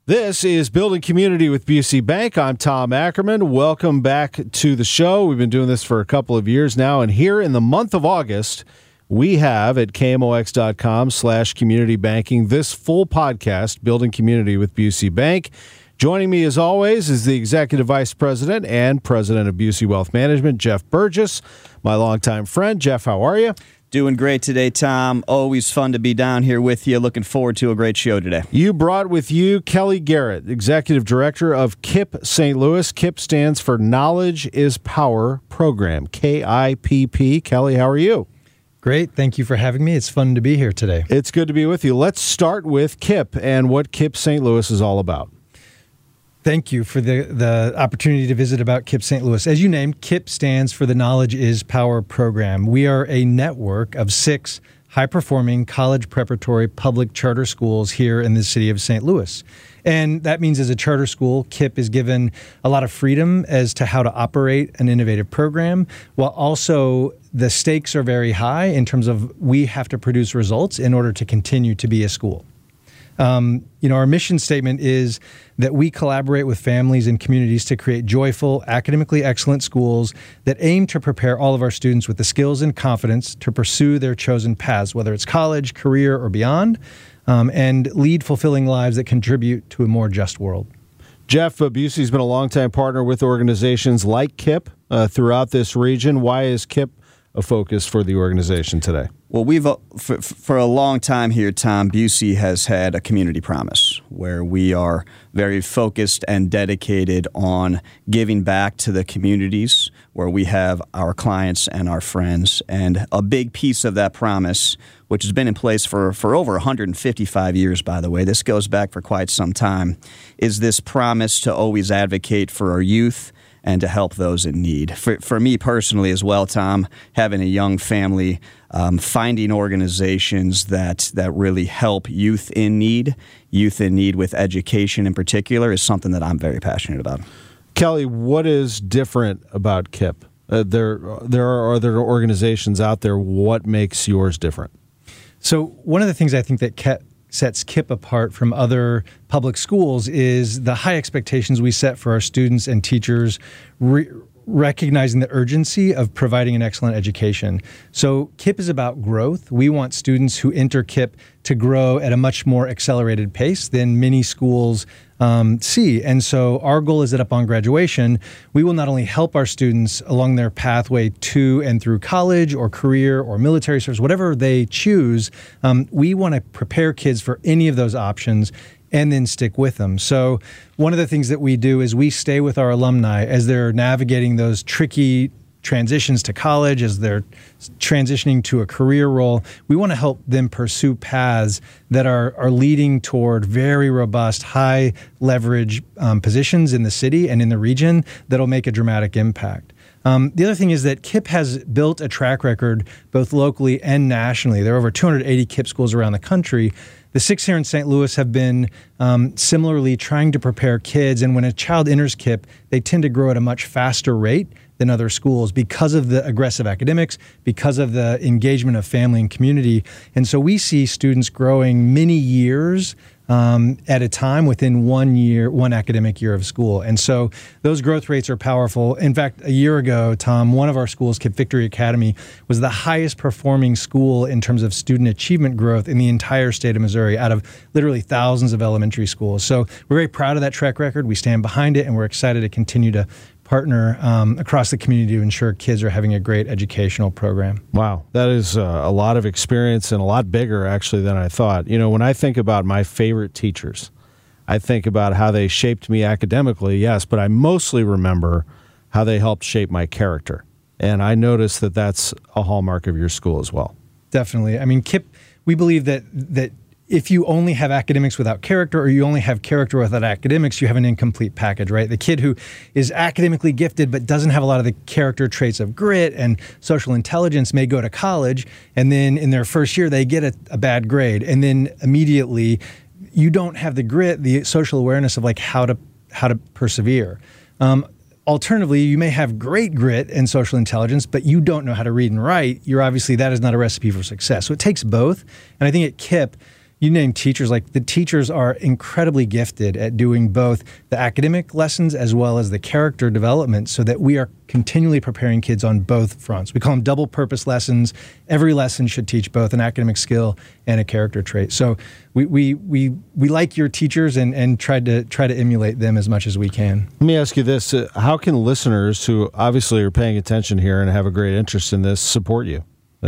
This is Building Community with Busey Bank. I'm Tom Ackerman. Welcome back to the show. We've been doing this for a couple of years now, and here in the month of August, we have at KMOX.com/community banking this full podcast, Building Community with Busey Bank. Joining me, as always, is the Executive Vice President and President of Busey Wealth Management, Jeff Burgess, my longtime friend. Jeff, how are you? Doing great today, Tom. Always fun to be down here with you. Looking forward to a great show today. You brought with you Kelly Garrett, Executive Director of KIPP St. Louis. KIPP stands for Knowledge is Power Program, KIPP. Kelly, how are you? Great. Thank you for having me. It's fun to be here today. It's good to be with you. Let's start with KIPP and what KIPP St. Louis is all about. Thank you for the opportunity to visit about KIPP St. Louis. As you named, KIPP stands for the Knowledge is Power Program. We are a network of 6 high-performing college preparatory public charter schools here in the city of St. Louis. And that means as a charter school, KIPP is given a lot of freedom as to how to operate an innovative program, while also the stakes are very high in terms of we have to produce results in order to continue to be a school. Our mission statement is that we collaborate with families and communities to create joyful, academically excellent schools that aim to prepare all of our students with the skills and confidence to pursue their chosen paths, whether it's college, career, or beyond, and lead fulfilling lives that contribute to a more just world. Jeff, Busey's been a longtime partner with organizations like KIPP throughout this region. Why is KIPP a focus for the organization today? Well, we've for a long time here, Tom, Busey has had a community promise where we are very focused and dedicated on giving back to the communities where we have our clients and our friends. And a big piece of that promise, which has been in place for over 155 years, by the way, this goes back for quite some time, is this promise to always advocate for our youth and to help those in need. For me personally as well, Tom, having a young family, finding organizations that really help youth in need with education in particular, is something that I'm very passionate about. Kelly, what is different about KIPP? There are other organizations out there. What makes yours different? So one of the things I think that sets KIPP apart from other public schools is the high expectations we set for our students and teachers, recognizing the urgency of providing an excellent education. So KIPP is about growth. We want students who enter KIPP to grow at a much more accelerated pace than many schools see. And so our goal is that upon graduation, we will not only help our students along their pathway to and through college or career or military service, whatever they choose, we want to prepare kids for any of those options and then stick with them. So one of the things that we do is we stay with our alumni as they're navigating those tricky transitions to college, as they're transitioning to a career role. We want to help them pursue paths that are leading toward very robust, high leverage positions in the city and in the region that'll make a dramatic impact. The other thing is that KIPP has built a track record both locally and nationally. There are over 280 KIPP schools around the country. The 6 here in St. Louis have been similarly trying to prepare kids, and when a child enters KIPP, they tend to grow at a much faster rate than other schools because of the aggressive academics, because of the engagement of family and community. And so we see students growing many years at a time within 1 year, one academic year of school. And so those growth rates are powerful. In fact, a year ago, Tom, one of our schools, KIPP Victory Academy, was the highest performing school in terms of student achievement growth in the entire state of Missouri out of literally thousands of elementary schools. So we're very proud of that track record. We stand behind it, and we're excited to continue to partner across the community to ensure kids are having a great educational program. Wow, that is a lot of experience and a lot bigger, actually, than I thought. You know, when I think about my favorite teachers, I think about how they shaped me academically, yes, but I mostly remember how they helped shape my character. And I noticed that that's a hallmark of your school as well. Definitely. I mean, KIPP, we believe that if you only have academics without character, or you only have character without academics, you have an incomplete package, right? The kid who is academically gifted but doesn't have a lot of the character traits of grit and social intelligence may go to college, and then in their first year they get a bad grade, and then immediately you don't have the grit, the social awareness of like how to persevere. Alternatively, you may have great grit and social intelligence, but you don't know how to read and write. That is not a recipe for success. So it takes both. And I think at KIPP, you name teachers, like the teachers are incredibly gifted at doing both the academic lessons as well as the character development, so that we are continually preparing kids on both fronts. We call them double purpose lessons. Every lesson should teach both an academic skill and a character trait. So we like your teachers and try to emulate them as much as we can. Let me ask you this. How can listeners who obviously are paying attention here and have a great interest in this support you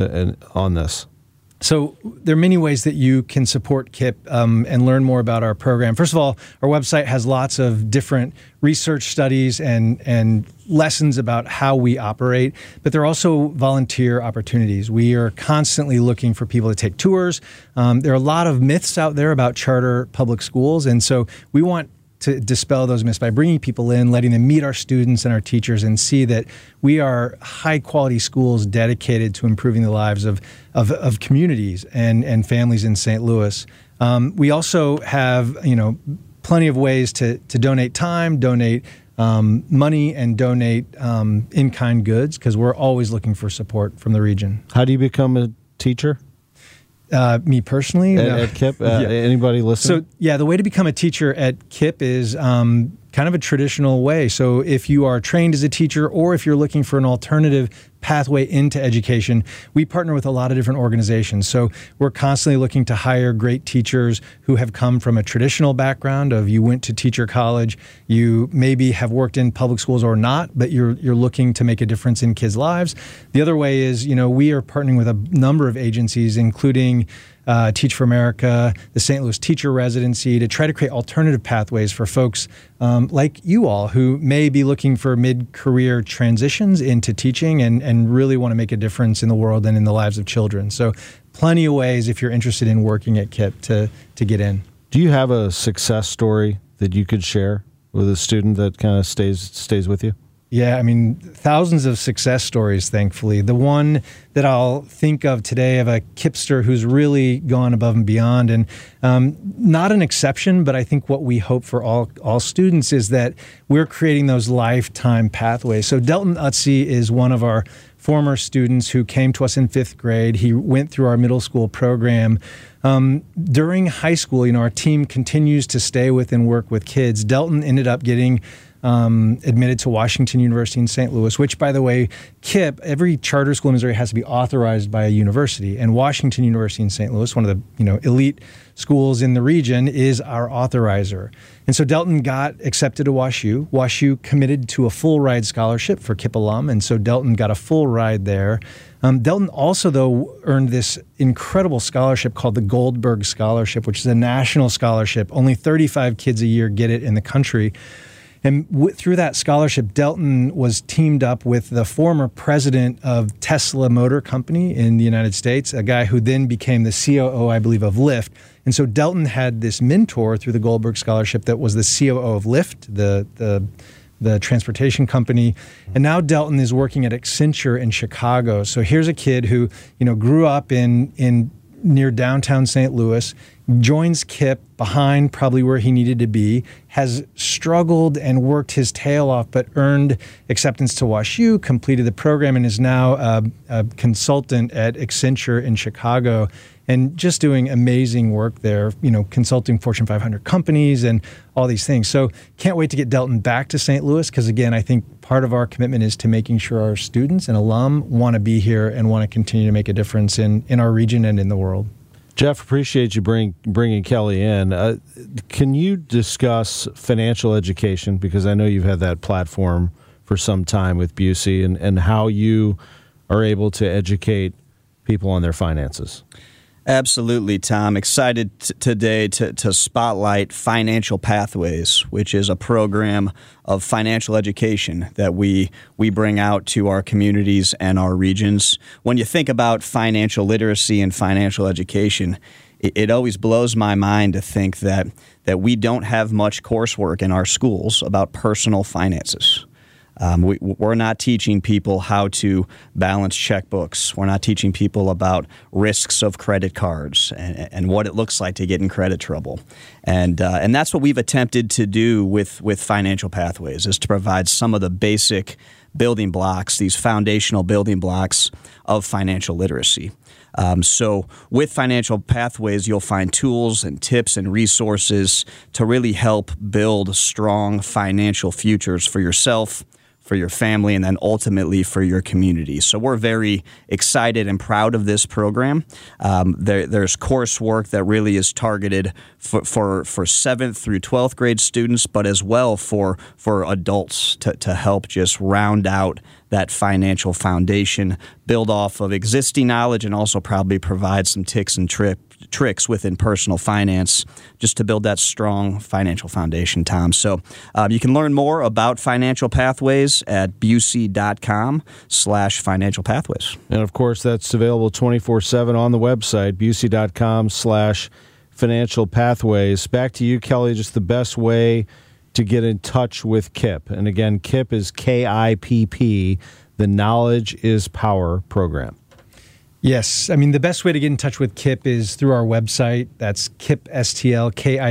on this? So there are many ways that you can support KIPP and learn more about our program. First of all, our website has lots of different research studies and lessons about how we operate, but there are also volunteer opportunities. We are constantly looking for people to take tours. There are a lot of myths out there about charter public schools, and so we want to dispel those myths by bringing people in, letting them meet our students and our teachers and see that we are high-quality schools dedicated to improving the lives of communities and families in St. Louis. We also have, plenty of ways to donate time, donate money, and donate in-kind goods, because we're always looking for support from the region. How do you become a teacher? Me personally? At KIPP? Anybody listening? So, the way to become a teacher at KIPP is kind of a traditional way. So if you are trained as a teacher, or if you're looking for an alternative pathway into education, we partner with a lot of different organizations. So we're constantly looking to hire great teachers who have come from a traditional background of you went to teacher college, you maybe have worked in public schools or not, but you're looking to make a difference in kids' lives. The other way is, we are partnering with a number of agencies, including Teach for America, the St. Louis Teacher Residency, to try to create alternative pathways for folks like you all who may be looking for mid-career transitions into teaching and really want to make a difference in the world and in the lives of children. So plenty of ways if you're interested in working at KIPP to get in. Do you have a success story that you could share with a student that kind of stays with you? Yeah, thousands of success stories, thankfully. The one that I'll think of today of a KIPPster who's really gone above and beyond, and not an exception, but I think what we hope for all students is that we're creating those lifetime pathways. So Delton Utsi is one of our former students who came to us in 5th grade. He went through our middle school program. During high school, our team continues to stay with and work with kids. Delton ended up getting admitted to Washington University in St. Louis, which, by the way, KIPP, every charter school in Missouri has to be authorized by a university. And Washington University in St. Louis, one of the elite schools in the region, is our authorizer. And so Delton got accepted to WashU. WashU committed to a full ride scholarship for KIPP alum, and so Delton got a full ride there. Delton also, though, earned this incredible scholarship called the Goldberg Scholarship, which is a national scholarship. Only 35 kids a year get it in the country. And through that scholarship, Delton was teamed up with the former president of Tesla Motor Company in the United States, a guy who then became the COO, I believe, of Lyft. And so Delton had this mentor through the Goldberg Scholarship that was the COO of Lyft, the transportation company. And now Delton is working at Accenture in Chicago. So here's a kid who, grew up in near downtown St. Louis, joins KIPP behind probably where he needed to be, has struggled and worked his tail off, but earned acceptance to WashU, completed the program, and is now a consultant at Accenture in Chicago, and just doing amazing work there, consulting Fortune 500 companies and all these things. So can't wait to get Delton back to St. Louis, because again, I think part of our commitment is to making sure our students and alum want to be here and want to continue to make a difference in our region and in the world. Jeff, appreciate you bringing Kelly in. Can you discuss financial education? Because I know you've had that platform for some time with Busey, and how you are able to educate people on their finances. Absolutely, Tom. Excited today to spotlight Financial Pathways, which is a program of financial education that we bring out to our communities and our regions. When you think about financial literacy and financial education, it always blows my mind to think that we don't have much coursework in our schools about personal finances. We're not teaching people how to balance checkbooks. We're not teaching people about risks of credit cards and what it looks like to get in credit trouble. And that's what we've attempted to do with Financial Pathways, is to provide some of the basic building blocks, these foundational building blocks of financial literacy. So with Financial Pathways, you'll find tools and tips and resources to really help build strong financial futures for yourself, for your family, and then ultimately for your community. So we're very excited and proud of this program. There's coursework that really is targeted for 7th through 12th grade students, but as well for adults to help just round out that financial foundation, build off of existing knowledge, and also probably provide some tips and tricks within personal finance just to build that strong financial foundation, Tom. So you can learn more about Financial Pathways at busey.com/financial pathways. And of course, that's available 24/7 on the website, busey.com/financial pathways. Back to you, Kelly, just the best way to get in touch with KIPP. And again, KIPP is KIPP, the Knowledge is Power program. Yes. I mean, the best way to get in touch with KIPP is through our website. That's KIPPSTL,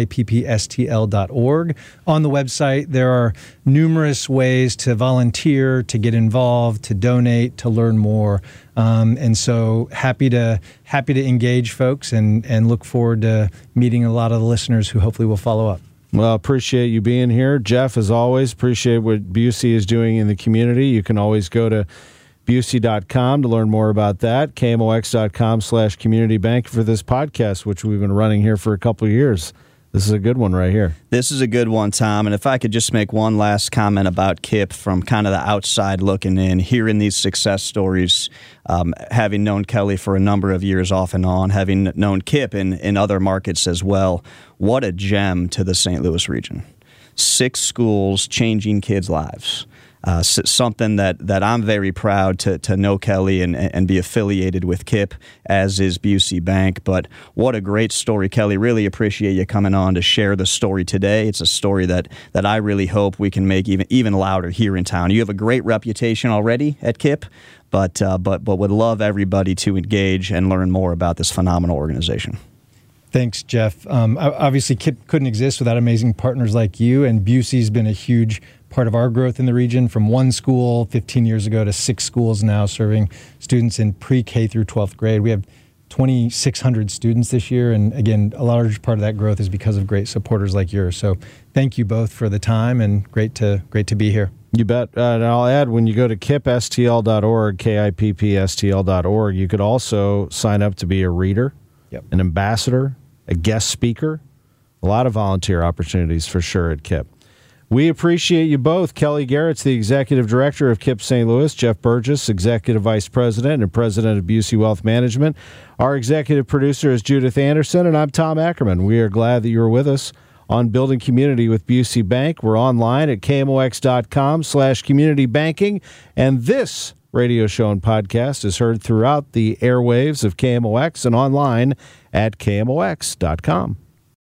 KIPPSTL.org. On the website, there are numerous ways to volunteer, to get involved, to donate, to learn more. And so happy to engage folks and look forward to meeting a lot of the listeners who hopefully will follow up. Well, appreciate you being here. Jeff, as always, appreciate what Busey is doing in the community. You can always go to busey.com to learn more about that, kmox.com/community bank for this podcast, which we've been running here for a couple of years. This is a good one right here. This is a good one, Tom. And if I could just make one last comment about KIPP from kind of the outside looking in, hearing these success stories, having known Kelly for a number of years off and on, having known KIPP in other markets as well, what a gem to the St. Louis region. 6 schools changing kids' lives. Something that I'm very proud to know Kelly and be affiliated with KIPP, as is Busey Bank. But what a great story, Kelly. Really appreciate you coming on to share the story today. It's a story that I really hope we can make even louder here in town. You have a great reputation already at KIPP, but would love everybody to engage and learn more about this phenomenal organization. Thanks, Jeff. Obviously, KIPP couldn't exist without amazing partners like you, and Busey's been a huge part of our growth in the region, from 1 school 15 years ago to 6 schools now, serving students in pre-K through 12th grade. We have 2,600 students this year, and again, a large part of that growth is because of great supporters like yours. So thank you both for the time, and great to be here. You bet. And I'll add, when you go to kippstl.org, KIPPSTL.org, you could also sign up to be a reader, an ambassador, a guest speaker. A lot of volunteer opportunities for sure at KIPP. We appreciate you both. Kelly Garrett's the Executive Director of KIPP St. Louis. Jeff Burgess, Executive Vice President and President of Busey Wealth Management. Our Executive Producer is Judith Anderson, and I'm Tom Ackerman. We are glad that you're with us on Building Community with Busey Bank. We're online at KMOX.com/community banking, and this radio show and podcast is heard throughout the airwaves of KMOX and online at KMOX.com.